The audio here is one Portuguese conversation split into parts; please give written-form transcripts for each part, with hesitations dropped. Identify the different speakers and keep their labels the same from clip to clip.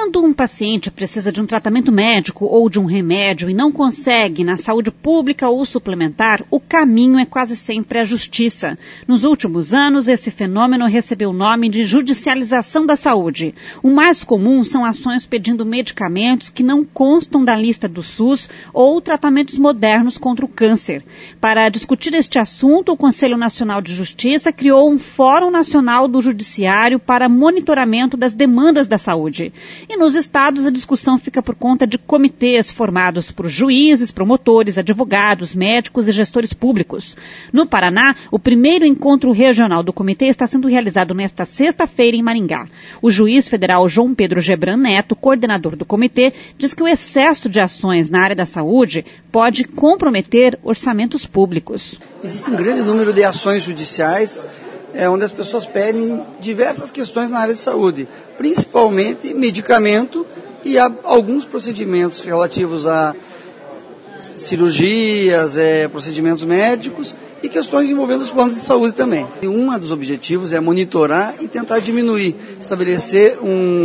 Speaker 1: Quando um paciente precisa de um tratamento médico ou de um remédio e não consegue na saúde pública ou suplementar, o caminho é quase sempre a justiça. Nos últimos anos, esse fenômeno recebeu o nome de judicialização da saúde. O mais comum são ações pedindo medicamentos que não constam da lista do SUS ou tratamentos modernos contra o câncer. Para discutir este assunto, o Conselho Nacional de Justiça criou um Fórum Nacional do Judiciário para monitoramento das demandas da saúde. E nos estados a discussão fica por conta de comitês formados por juízes, promotores, advogados, médicos e gestores públicos. No Paraná, o primeiro encontro regional do comitê está sendo realizado nesta sexta-feira em Maringá. O juiz federal João Pedro Gebran Neto, coordenador do comitê, diz que o excesso de ações na área da saúde pode comprometer orçamentos públicos.
Speaker 2: Existe um grande número de ações judiciais onde as pessoas pedem diversas questões na área de saúde, principalmente medicamento e alguns procedimentos relativos a cirurgias, procedimentos médicos e questões envolvendo os planos de saúde também. E um dos objetivos é monitorar e tentar diminuir, estabelecer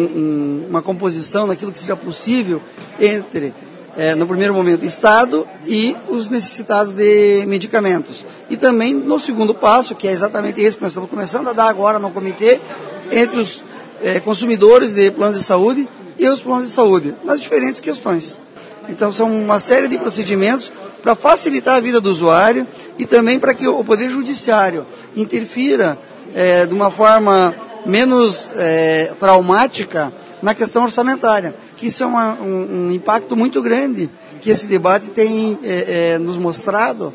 Speaker 2: uma composição daquilo que seja possível entre no primeiro momento, Estado e os necessitados de medicamentos. E também no segundo passo, que é exatamente esse que nós estamos começando a dar agora no comitê, entre os consumidores de planos de saúde e os planos de saúde, nas diferentes questões. Então, são uma série de procedimentos para facilitar a vida do usuário e também para que o Poder Judiciário interfira de uma forma menos traumática na questão orçamentária, que isso é um impacto muito grande que esse debate tem nos mostrado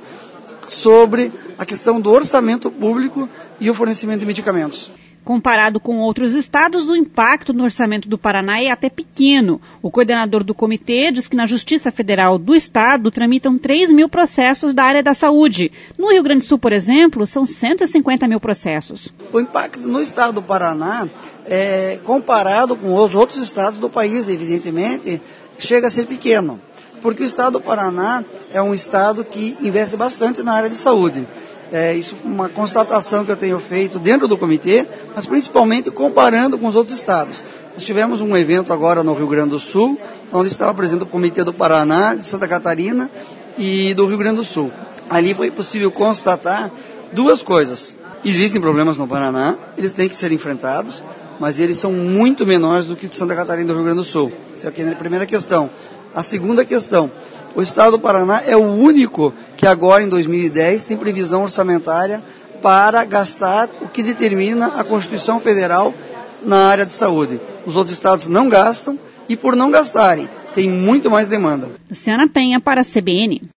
Speaker 2: sobre a questão do orçamento público e o fornecimento de medicamentos.
Speaker 1: Comparado com outros estados, o impacto no orçamento do Paraná é até pequeno. O coordenador do comitê diz que na Justiça Federal do Estado tramitam 3 mil processos da área da saúde. No Rio Grande do Sul, por exemplo, são 150 mil processos.
Speaker 2: O impacto no estado do Paraná, comparado com os outros estados do país, evidentemente, chega a ser pequeno. Porque o estado do Paraná é um estado que investe bastante na área de saúde. Isso é uma constatação que eu tenho feito dentro do comitê, mas principalmente comparando com os outros estados. Nós tivemos um evento agora no Rio Grande do Sul, onde estava presente o comitê do Paraná, de Santa Catarina e do Rio Grande do Sul. Ali foi possível constatar duas coisas. Existem problemas no Paraná, eles têm que ser enfrentados, mas eles são muito menores do que de Santa Catarina e do Rio Grande do Sul. Essa aqui é a primeira questão. A segunda questão. O estado do Paraná é o único que agora, em 2010, tem previsão orçamentária para gastar o que determina a Constituição Federal na área de saúde. Os outros estados não gastam e, por não gastarem, tem muito mais demanda.
Speaker 1: Luciana Penha para a CBN.